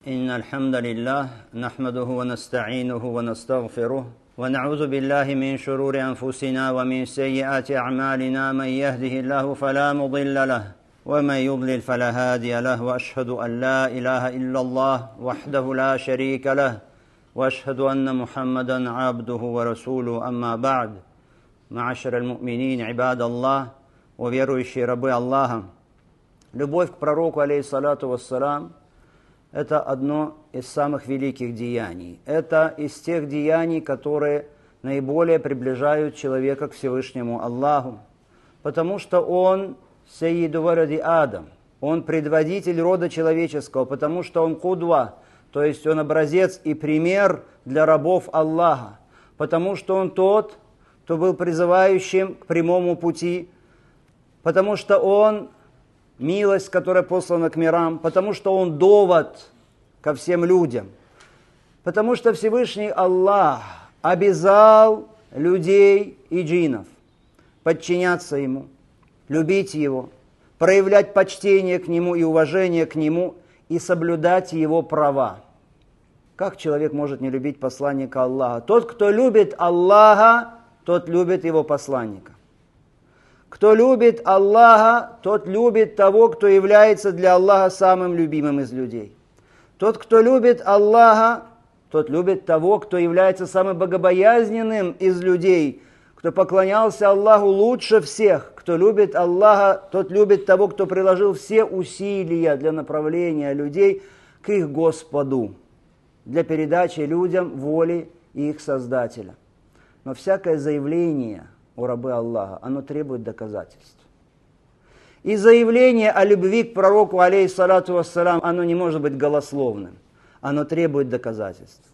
إن الحمد لله نحمده ونستعينه ونستغفره ونعوذ بالله من شرور أنفسنا ومن سيئات أعمالنا من يهده الله فلا مضل له ومن يضلل فلا هادي له وأشهد أن لا إله إلا الله وحده لا شريك له وأشهد أن محمدا عبده ورسوله أما بعد معاشر المؤمنين عباد الله وверующие рабы Аллаха. Любовь к пророку, алейхиссалату вассалам, это одно из самых великих деяний. Это из тех деяний, которые наиболее приближают человека к Всевышнему Аллаху. Потому что он сайиду варади Адам, он предводитель рода человеческого, потому что он кудва, то есть он образец и пример для рабов Аллаха. Потому что он тот, кто был призывающим к прямому пути, потому что он милость, которая послана к мирам, потому что он довод ко всем людям, потому что Всевышний Аллах обязал людей и джиннов подчиняться Ему, любить Его, проявлять почтение к Нему и уважение к Нему и соблюдать Его права. Как человек может не любить посланника Аллаха? Тот, кто любит Аллаха, тот любит Его посланника. Кто любит Аллаха, тот любит того, кто является для Аллаха самым любимым из людей. Тот, кто любит Аллаха, тот любит того, кто является самым богобоязненным из людей, кто поклонялся Аллаху лучше всех. Кто любит Аллаха, тот любит того, кто приложил все усилия для направления людей к их Господу, для передачи людям воли их Создателя. Но всякое заявление о рабы Аллаха, оно требует доказательств. И заявление о любви к пророку, алейхиссалату вассалам, оно не может быть голословным. Оно требует доказательств.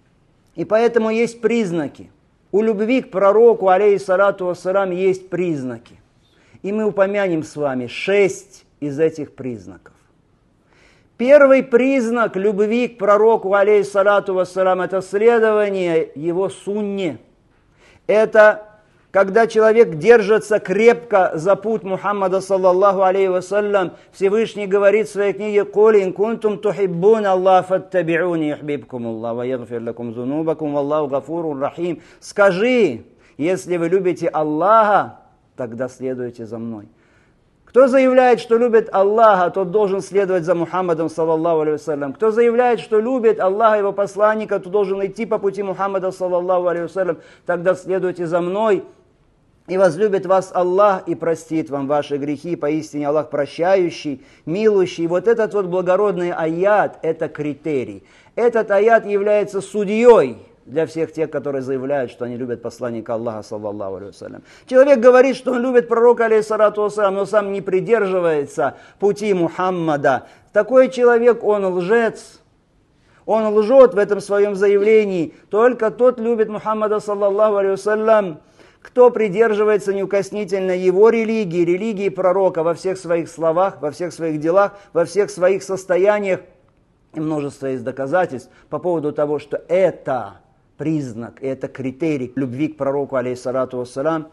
И поэтому есть признаки. У любви к пророку, алейхиссалату вассалам, есть признаки. И мы упомянем с вами 6 из этих признаков. Первый признак любви к пророку, алейхиссалату вассалам, это следование его сунне. Это когда человек держится крепко за путь Мухаммада, саллаллаху алейхи вассалям, Всевышний говорит в своей книге: «Куль ин кунтум тухиббун Аллах фаттаби'уни юхбибкум Аллах ва ягфир лакум зунубакум валлаху гафурур рахим». Скажи, если вы любите Аллаха, тогда следуйте за мной. Кто заявляет, что любит Аллаха, тот должен следовать за Мухаммадом, саллаллаху алейхи вассалям. Кто заявляет, что любит Аллаха и его посланника, то должен идти по пути Мухаммада, саллаллаху алейхи вассалям. Тогда следуйте за мной. И возлюбит вас Аллах и простит вам ваши грехи, поистине Аллах прощающий, милующий. Вот этот вот благородный аят, это критерий. Этот аят является судьей для всех тех, которые заявляют, что они любят посланника Аллаха, саллаллаху алейхи вассалям. Человек говорит, что он любит пророка, алейхиссалату вассалям, но сам не придерживается пути Мухаммада. Такой человек, он лжец. Он лжет в этом своем заявлении. Только тот любит Мухаммада, саллаллаху алейхи вассалям, кто придерживается неукоснительно его религии, религии пророка во всех своих словах, во всех своих делах, во всех своих состояниях. И множество есть доказательств по поводу того, что это признак, это критерий любви к пророку, алейхиссалату вассалам.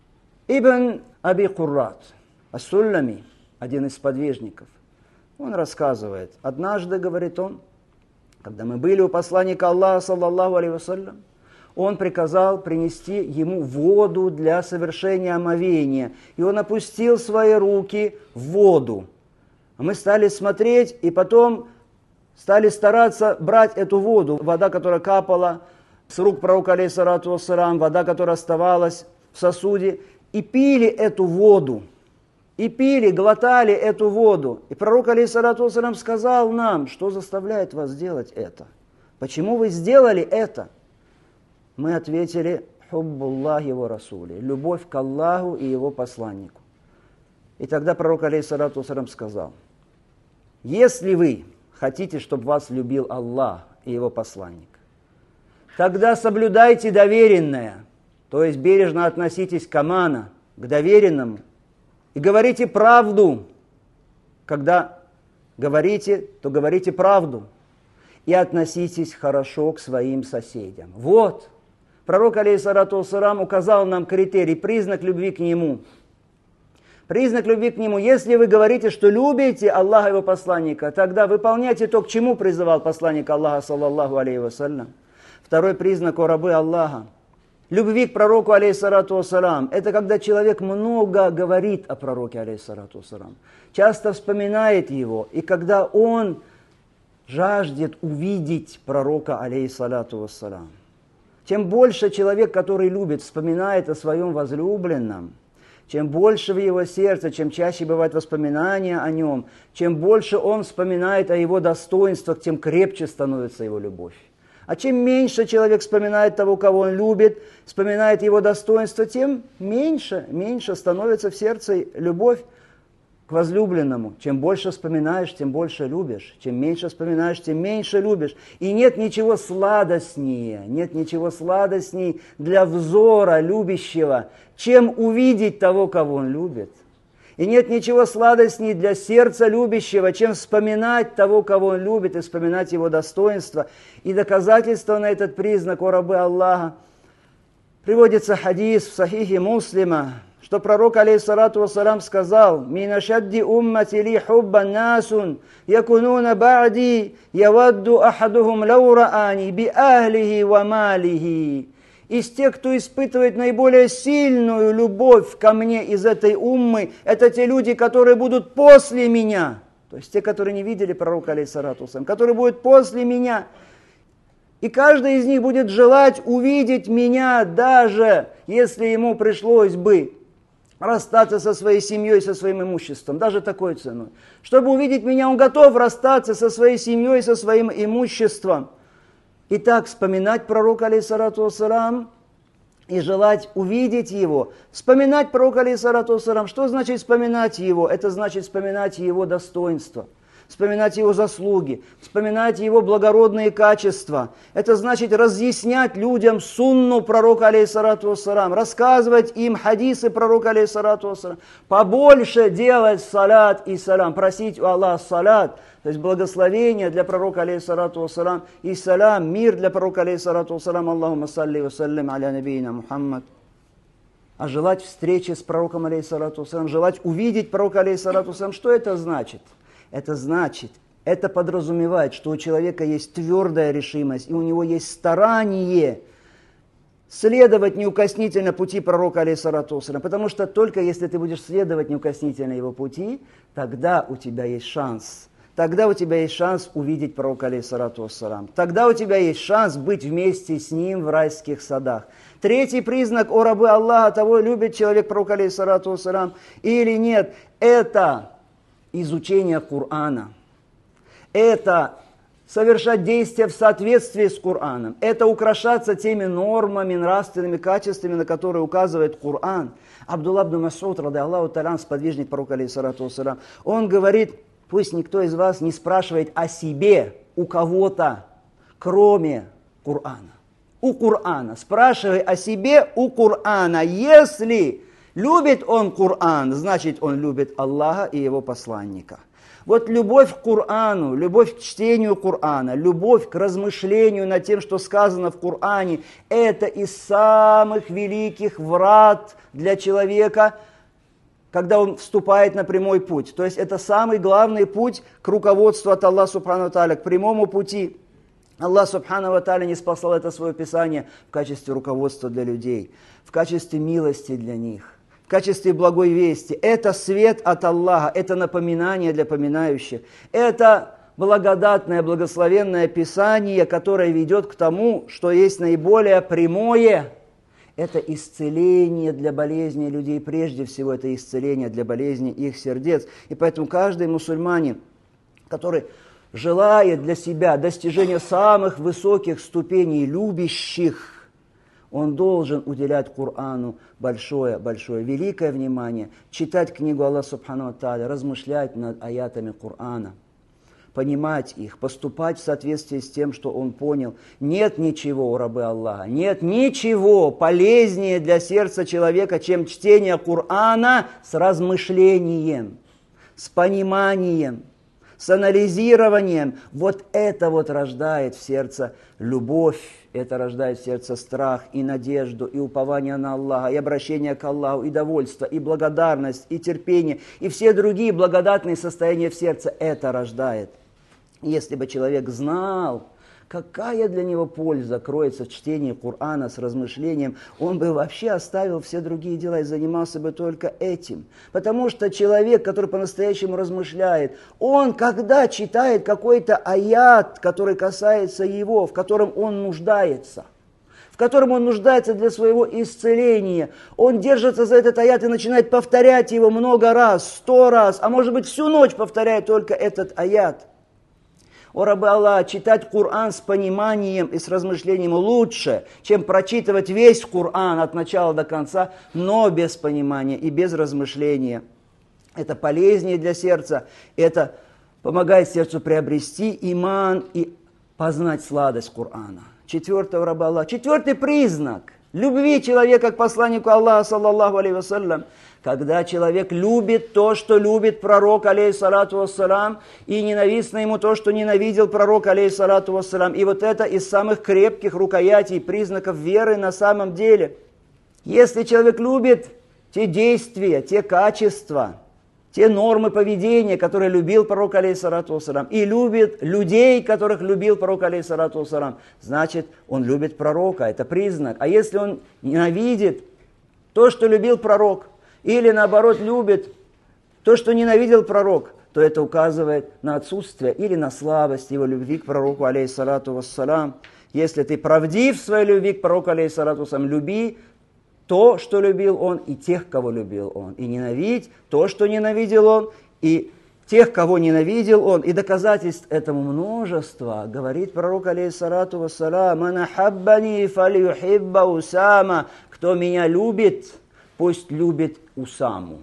Ибн Аби Куррат ас-Суллами, один из подвижников, он рассказывает, однажды, говорит он, когда мы были у посланника Аллаха, саллаллаху алейхи вассалям, он приказал принести ему воду для совершения омовения. И он опустил свои руки в воду. Мы стали смотреть, и потом стали стараться брать эту воду. Вода, которая капала с рук пророка, алейхиссалату вассалам, вода, которая оставалась в сосуде. И пили эту воду. И пили, глотали эту воду. И пророк, алейхиссалату вассалам, сказал нам: что заставляет вас делать это? Почему вы сделали это? Мы ответили: хуббуллахи ва расули, любовь к Аллаху и его посланнику. И тогда пророк, алейхиссалату вассалям, сказал: если вы хотите, чтобы вас любил Аллах и его посланник, тогда соблюдайте доверенное, то есть бережно относитесь к амана, к доверенному, и говорите правду. Когда говорите, то говорите правду. И относитесь хорошо к своим соседям. Вот. Пророк, алейхиссалату вассалам, указал нам критерий, признак любви к нему. Признак любви к Нему. Если вы говорите, что любите Аллаха и Его посланника, тогда выполняйте то, к чему призывал посланник Аллаха, саллаллаху алейхи вассалям. Второй признак, о рабы Аллаха, любви к пророку, алейхиссалату вассалам, это когда человек много говорит о пророке, алейхиссалату вассалам, часто вспоминает его, и когда он жаждет увидеть пророка, алейхиссалату вассалам. Чем больше человек, который любит, вспоминает о своем возлюбленном, чем больше в его сердце, чем чаще бывают воспоминания о нем, чем больше он вспоминает о его достоинствах, тем крепче становится его любовь. А чем меньше человек вспоминает того, кого он любит, вспоминает его достоинства, тем меньше становится в сердце любовь к возлюбленному. Чем больше вспоминаешь, тем больше любишь. Чем меньше вспоминаешь, тем меньше любишь. И нет ничего сладостнее для взора любящего, чем увидеть того, кого он любит. И нет ничего сладостнее для сердца любящего, чем вспоминать того, кого он любит, и вспоминать его достоинства. И доказательство на этот признак, о рабы Аллаха, приводится хадис в сахихе Муслима, что пророк, алейхиссалату вассалам, сказал: «Мин ашадди уммати ли хуббан насун, якунуна ба'ди, явадду ахадухум лау раани, би ахлихи ва малихи». Из тех, кто испытывает наиболее сильную любовь ко мне из этой уммы, это те люди, которые будут после меня. То есть те, которые не видели пророка, алейхиссалату вассалам, которые будут после меня. И каждый из них будет желать увидеть меня, даже если ему пришлось бы расстаться со своей семьей, со своим имуществом, даже такой ценой. Чтобы увидеть меня, он готов расстаться со своей семьей, со своим имуществом. Итак, вспоминать пророка, алейхиссалату вассалам, и желать увидеть его. Вспоминать пророка, алейхиссалату вассалам. Что значит вспоминать его? Это значит вспоминать его достоинства, вспоминать его заслуги, вспоминать его благородные качества. Это значит разъяснять людям сунну пророка, алейхиссалату вассалам, рассказывать им хадисы пророка, алейхиссалату вассалам, побольше делать салят и салам, просить у Аллаха салят, то есть благословение для пророка, алейхиссалату вассалам, и салам, мир для пророка, алейхиссалату вассалам, Аллахумма салли ва саллим аля набийна Мухаммад. А желать встречи с пророком, алейхиссалату вассалам, желать увидеть пророка, алейхиссалату вассалам, что это значит? Это подразумевает, что у человека есть твердая решимость, и у него есть старание следовать неукоснительно пути пророка, алейхиссалату вассалам. Потому что только если ты будешь следовать неукоснительно его пути, тогда у тебя есть шанс. Тогда у тебя есть шанс увидеть пророка, алейхиссалату вассалам. Тогда у тебя есть шанс быть вместе с ним в райских садах. Третий признак, о рабы Аллаха, того, любит человек пророка, алейхиссалату вассалам или нет, это изучение Корана. Это совершать действия в соответствии с Кораном. Это украшаться теми нормами, нравственными качествами, на которые указывает Коран. Абдулла ибн Мас'уд, ради Аллаху та'аля, сподвижник пророка, алейхиссалату вассалам, он говорит: пусть никто из вас не спрашивает о себе у кого-то, кроме Корана. У Корана. Спрашивай о себе у Корана. Если любит он Коран, значит он любит Аллаха и его посланника. Вот любовь к Корану, любовь к чтению Корана, любовь к размышлению над тем, что сказано в Коране, это из самых великих врат для человека, когда он вступает на прямой путь. То есть это самый главный путь к руководству от Аллаха Субхану ва Тааля, к прямому пути. Аллах Субхану ва Тааля не спасал это свое Писание в качестве руководства для людей, в качестве милости для них, в качестве благой вести. Это свет от Аллаха, это напоминание для поминающих. Это благодатное, благословенное Писание, которое ведет к тому, что есть наиболее прямое. Это исцеление для болезней людей, прежде всего это исцеление для болезней их сердец. И поэтому каждый мусульманин, который желает для себя достижения самых высоких ступеней любящих, он должен уделять Корану большое, великое внимание, читать книгу Аллаха Субхану ва Тааля, размышлять над аятами Корана, понимать их, поступать в соответствии с тем, что он понял. Нет ничего, рабы Аллаха, нет ничего полезнее для сердца человека, чем чтение Корана с размышлением, с пониманием, с анализированием. Вот это вот рождает в сердце любовь, это рождает в сердце страх и надежду, и упование на Аллаха, и обращение к Аллаху, и довольство, и благодарность, и терпение, и все другие благодатные состояния в сердце. Это рождает. Если бы человек знал, какая для него польза кроется в чтении Корана с размышлением, он бы вообще оставил все другие дела и занимался бы только этим. Потому что человек, который по-настоящему размышляет, он, когда читает какой-то аят, который касается его, в котором он нуждается, для своего исцеления, он держится за этот аят и начинает повторять его много раз, 100 раз, а может быть всю ночь повторяет только этот аят. О рабы Аллаха, читать Коран с пониманием и с размышлением лучше, чем прочитывать весь Коран от начала до конца, но без понимания и без размышления. Это полезнее для сердца, это помогает сердцу приобрести иман и познать сладость Корана. Четвертый, рабы Аллаха, четвертый признак любви человека к посланнику Аллаха, саллаллаху алейхи вассалям, когда человек любит то, что любит пророк, алейхиссалату вассалам, и ненавистно ему то, что ненавидел пророк, алейхиссалату вассалам. И вот это из самых крепких рукоятей, признаков веры на самом деле. Если человек любит те действия, те качества, те нормы поведения, которые любил пророк, алейхиссалату вассалам, и любит людей, которых любил пророк, алейхиссалату вассалам, значит, он любит пророка, это признак. А если он ненавидит то, что любил пророк, или наоборот любит то, что ненавидел пророк, то это указывает на отсутствие или на слабость его любви к пророку, алейхиссалату вассалам. Если ты правдив в своей любви к пророку, алейхиссалату вассалам, люби то, что любил он, и тех, кого любил он. И ненавидь то, что ненавидел он, и тех, кого ненавидел он. И доказательств этому множество. Говорит пророк, алейхиссалату вассалам: «Ман ахаббани фалюхибба Усама». Кто меня любит, пусть любит Усаму.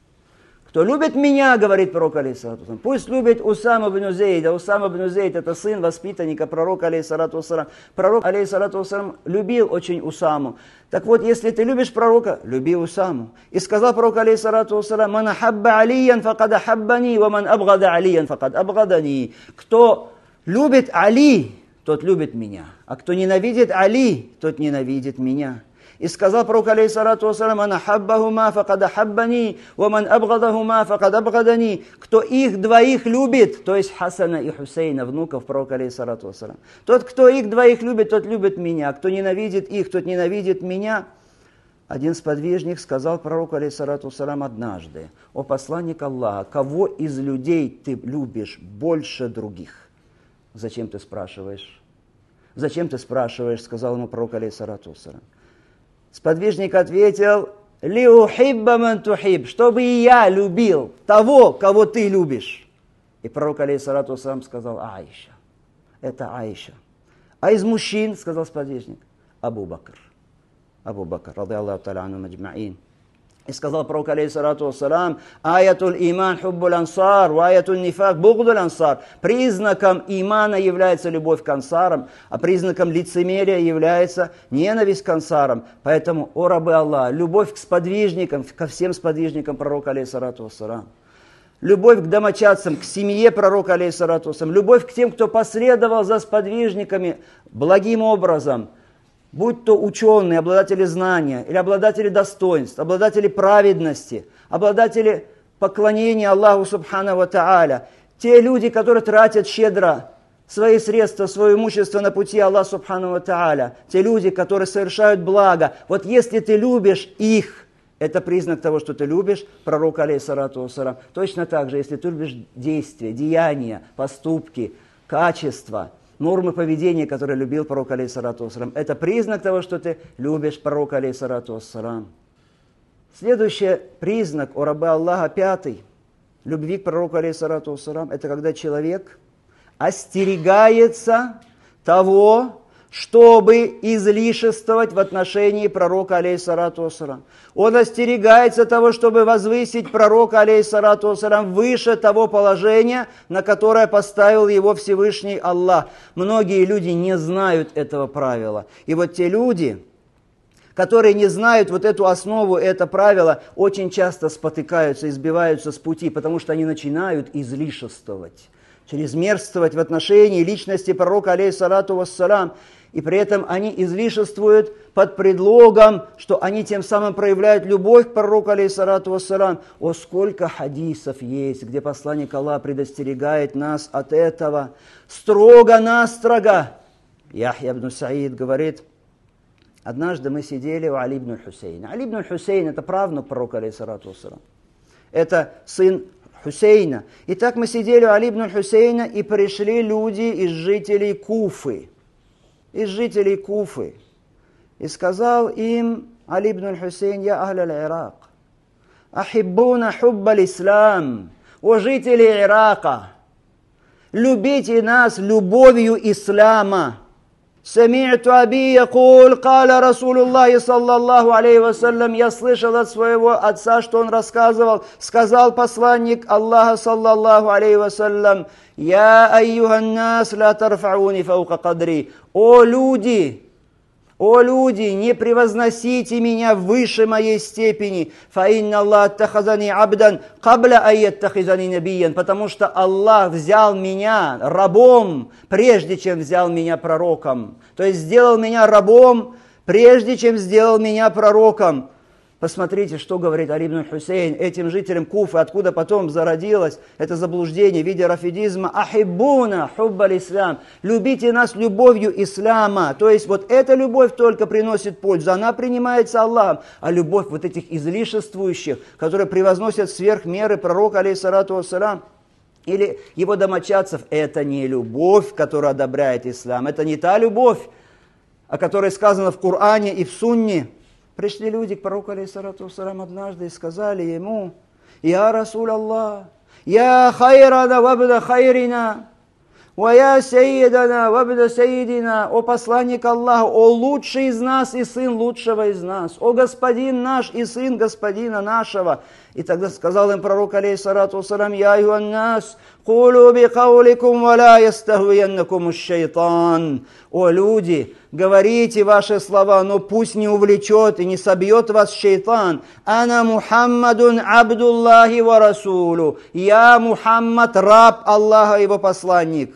Кто любит меня, говорит пророк, алейхиссалату вассалам, пусть любит Усама бн Зейда. Усама бн Зейд — это сын воспитанника пророка, алейхиссалату вассалам. Пророк, алейхиссалату вассалам, любил очень Усаму. Так вот, если ты любишь пророка, люби Усаму. И сказал пророк, алейхиссалату вассалам: «Ман ахабба Алиян факад ахаббани, ва ман абгада Алиян факад абгадани». Кто любит Али, тот любит меня. А кто ненавидит Али, тот ненавидит меня. И сказал пророк, алейхиссалату вассалам: «Ман ахаббахума факад ахаббани, ва ман абгадахума факад абгадани». Кто их двоих любит, то есть Хасана и Хусейна, внуков пророка, алейхиссалату вассалам. Тот, кто их двоих любит, тот любит меня. Кто ненавидит их, тот ненавидит меня. Один сподвижник сказал пророку, алейхиссалату вассалам, однажды: «О посланник Аллаха, кого из людей ты любишь больше других?» «Зачем ты спрашиваешь?» «Зачем ты спрашиваешь?» Сказал ему пророк, алейхиссалату вассалам. Сподвижник ответил: «Лиухибба ман тухиб», чтобы и я любил того, кого ты любишь. И пророк, алейхиссалату вассалам, сказал: «Аиша». Это Аиша. А из мужчин, сказал сподвижник, Абу Бакр. Абу Бакр, ради Аллаху та'аля анхум аджмаин. И сказал пророк, алейхиссалату вассалам: «Аятуль иман хуббуль ансар, ва аятуль нифак бугдуль ансар». Признаком имана является любовь к ансарам, а признаком лицемерия является ненависть к ансарам. Поэтому, о рабы Аллаха, любовь к сподвижникам, ко всем сподвижникам пророка, алейхиссалату вассалам, любовь к домочадцам, к семье пророка, алейхиссалату вассалам, любовь к тем, кто последовал за сподвижниками благим образом, будь то ученые, обладатели знания, или обладатели достоинств, обладатели праведности, обладатели поклонения Аллаху Субхану ва Тааля, те люди, которые тратят щедро свои средства, свое имущество на пути Аллаха Субхану ва Тааля, те люди, которые совершают благо. Вот если ты любишь их, это признак того, что ты любишь пророка, алейхиссалату вассалам. Точно так же, если ты любишь действия, деяния, поступки, качества, нормы поведения, которые любил пророк, алейхиссалату вассалам, это признак того, что ты любишь пророка, алейхиссалату вассалам. Следующий признак, о рабы Аллаха, пятый, любви к пророку, алейхиссалату вассалам, это когда человек остерегается того, чтобы излишествовать в отношении пророка, алейхиссалату вассалам. Он остерегается того, чтобы возвысить пророка, алейхиссалату вассалам, выше того положения, на которое поставил его Всевышний Аллах. Многие люди не знают этого правила. И вот те люди, которые не знают вот эту основу, это правило, очень часто спотыкаются и сбиваются с пути, потому что они начинают излишествовать. чрезмерствовать в отношении личности пророка, алейхиссалату вассалам, и при этом они излишествуют под предлогом, что они тем самым проявляют любовь к пророку, алейхиссалату вассалам. О, сколько хадисов есть, где посланник Аллаха предостерегает нас от этого строго-настрого. Яхья ибн Саид говорит, однажды мы сидели у Али ибн Хусейна. Али ибн Хусейн – это правнук пророка, алейхиссалату вассалам. Это сын Хусейна. Итак, мы сидели у Али ибн Хусейна, и пришли люди из жителей Куфы. И сказал им Али ибн Хусейн: «Я ахля аль-Ирак, ахиббуна хубба аль-Ислам». О жители Ирака, любите нас любовью ислама. «Сами'ту аби якуль, каля Расулуллахи саллаллаху алейхи вассалям». Я слышал от своего отца, что он рассказывал, сказал посланник Аллаха саллаллаху алейхи вассалям: «Я айюхан нас ла тарфауни фаука кадри». О люди, не превозносите меня выше моей степени. «Фа инна Аллах аттахазани абдан кабля айяттахизани набиян». Потому что Аллах взял меня рабом, прежде чем взял меня пророком. То есть сделал меня рабом, прежде чем сделал меня пророком. Посмотрите, что говорит Али ибн Хусейн этим жителям Куфы, откуда потом зародилось это заблуждение в виде рафидизма. «Ахиббуна хубба аль-Ислам». Любите нас любовью ислама. То есть вот эта любовь только приносит пользу, она принимается Аллахом. А любовь вот этих излишествующих, которые превозносят сверх меры пророка, алейхиссалату вассалам, или его домочадцев, это не любовь, которая одобряет ислам. Это не та любовь, о которой сказано в Коране и в Сунне. Пришли люди к пророку, алейхиссалату вассалам, однажды и сказали ему: «Я Расул Аллах, я хайрана вабда хайрина, ва я сайидана вабда сайидина». О посланник Аллаха, о лучший из нас и сын лучшего из нас, о господин наш и сын господина нашего. И тогда сказал им пророк, алейхиссалату вассалам: «Я айюхан нас, кулу би кауликум ва ла ястахвияннакум аш-шайтан». О люди, говорите ваши слова, но пусть не увлечет и не собьет вас шайтан. «Ана Мухаммадун абдуллахи ва расулу». Я Мухаммад, раб Аллаха, его посланник.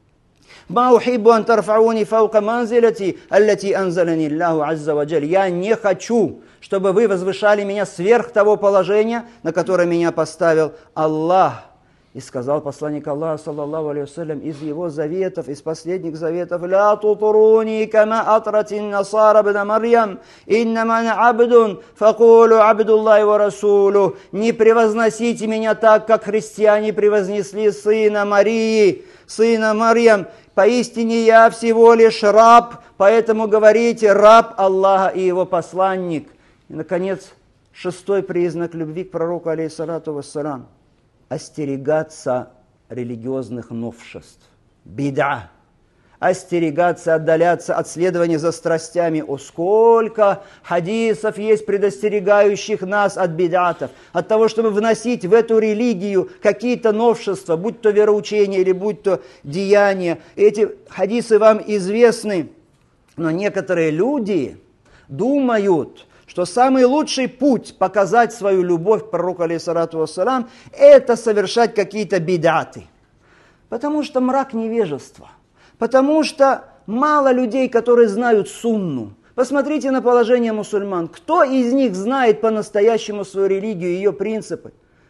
«Ма ухиббу ан тарфауни фаука манзилати, аллати анзалани Аллаху азза ва джаль». Я не хочу, чтобы вы возвышали меня сверх того положения, на которое меня поставил Аллах. И сказал посланник Аллаха, саллаллаху алейхи вассалям, из его заветов, из последних заветов: «Ля тутуруни кама атратин насара бна Марьям, иннама ана абдун, факулу абдуллахи ва расулу». Не превозносите меня так, как христиане превознесли сына Марии, сына Марьям. Поистине я всего лишь раб, поэтому говорите: раб Аллаха и его посланник. И, наконец, шестой признак любви к пророку, алейхиссалату вассалам: остерегаться религиозных новшеств, бида, остерегаться, отдаляться от следования за страстями. О, сколько хадисов есть, предостерегающих нас от бидатов, от того, чтобы вносить в эту религию какие-то новшества, будь то вероучение или будь то деяния. Эти хадисы вам известны, но некоторые люди думают, что самый лучший путь показать свою любовь к пророку, алейхиссалату вассалам, это совершать какие-то бидаты. Потому что мрак невежества. Потому что мало людей, которые знают сунну. Посмотрите на положение мусульман. Кто из них знает по-настоящему свою религию и ее принципы?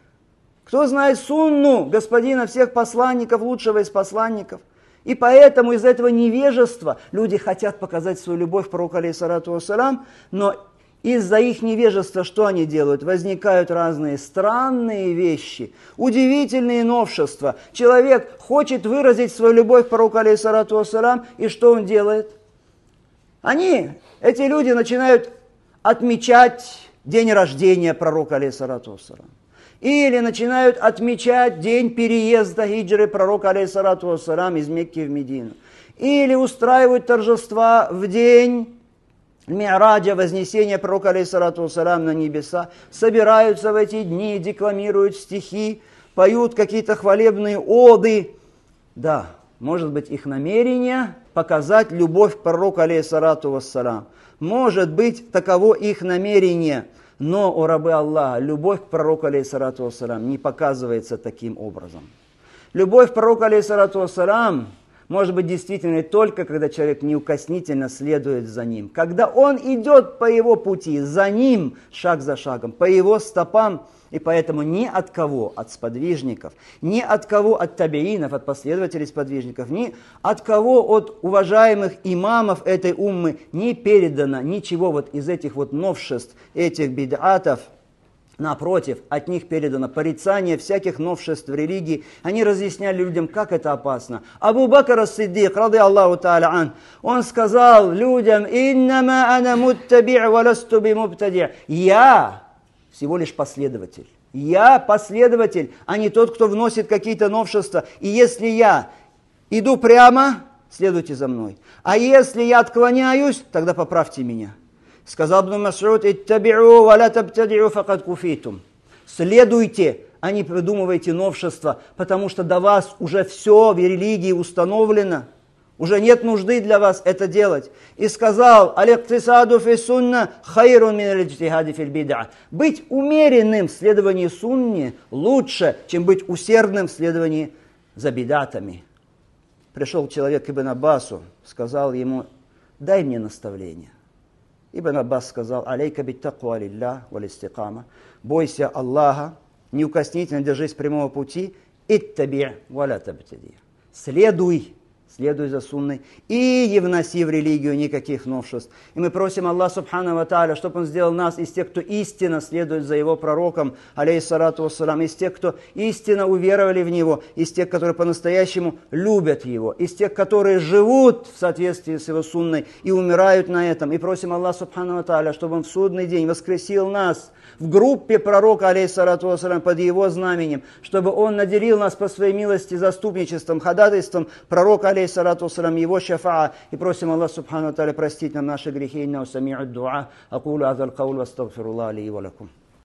Кто знает сунну господина всех посланников, лучшего из посланников? И поэтому из-за этого невежества люди хотят показать свою любовь к пророку, алейхиссалату вассалам, но из-за их невежества что они делают? Возникают разные странные вещи, удивительные новшества. Человек хочет выразить свою любовь к пророку, алейхиссалату вассалам, и что он делает? Эти люди начинают отмечать день рождения пророка, алейхиссалату вассалам. Или начинают отмечать день переезда хиджры пророка, алейхиссалату вассалам, из Мекки в Медину. Или устраивают торжества в день Ми'раджа, вознесения пророка, алейхиссалату вассалам, на небеса, собираются в эти дни, декламируют стихи, поют какие-то хвалебные оды. Да, может быть, их намерение показать любовь к пророку, алейхиссалату вассалам. Может быть, таково их намерение. Но, о рабы Аллаха, любовь к пророку, алейхиссалату вассалам, не показывается таким образом. Любовь пророка, алейхиссалату вассалам, может быть действительно только, когда человек неукоснительно следует за ним. Когда он идет по его пути, за ним, шаг за шагом, по его стопам. И поэтому ни от кого, от сподвижников, ни от кого, от табиинов, от последователей сподвижников, ни от кого, от уважаемых имамов этой уммы не передано ничего вот из этих вот новшеств, этих бид'атов. Напротив, от них передано порицание всяких новшеств в религии. Они разъясняли людям, как это опасно. Абу Бакр ас-Сиддик, рады Аллаху та'аля ан, он сказал людям: «Иннама ана муттаби' ва ласту би мубтади'». Я всего лишь последователь. Я последователь, а не тот, кто вносит какие-то новшества. И если я иду прямо, следуйте за мной. А если я отклоняюсь, тогда поправьте меня. Сказал Ибн Мас'уд: «Иттаби'у ва ла табтади'у факад куфитум». Следуйте, а не придумывайте новшества, потому что до вас уже все в религии установлено. Уже нет нужды для вас это делать. И сказал: «Аль-иктисаду фи сунна хайрун мин аль-иджтихади фил бид'а». Быть умеренным в следовании сунне лучше, чем быть усердным в следовании за бид'атами. Пришел человек к Ибн Аббасу, сказал ему: «Дай мне наставление». Ибн Аббас сказал: «Алейка биттаква лилля валь истикама». Бойся Аллаха, неукоснительно держись прямого пути. Иттаби' ва ла табтади. Следуй за сунной и не вноси в религию никаких новшеств. И мы просим Аллаха субхану ва тааля, чтобы Он сделал нас из тех, кто истинно следует за Его пророком, алейхиссалату вассалам, из тех, кто истинно уверовали в Него, из тех, которые по-настоящему любят Его, из тех, которые живут в соответствии с Его сунной и умирают на этом. И просим Аллаха субхану ва тааля, чтобы Он в судный день воскресил нас в группе пророка, алейхиссалату вассалам, под Его знаменем, чтобы Он наделил нас по Своей милости заступничеством, ходатайством пророка, алейхиссалату вассалам, его шафаа. И просим Аллаха субхану ва тааля простить нам наши грехи. Инна сами'у дуа. Акулу азал каул ва астагфируллах ли ва лакум.